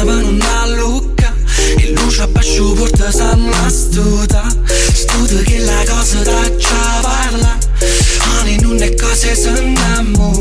per una lucca e luce a basso porta sanna stuta che la cosa da già parla. Non è cose se innamora.